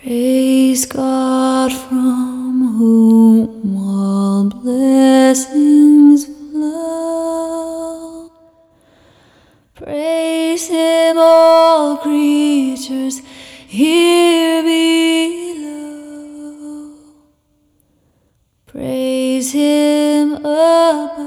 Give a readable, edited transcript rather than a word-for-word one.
Praise God from whom all blessings flow. Praise Him, all creatures here below. Praise Him above.